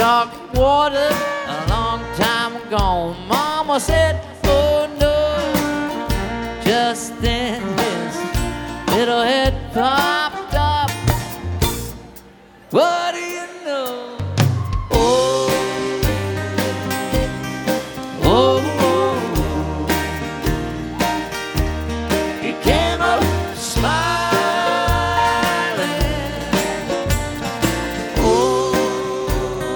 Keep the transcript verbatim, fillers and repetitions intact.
dark water a long time ago. Mama said, oh no. Just then his little head popped up. Whoa.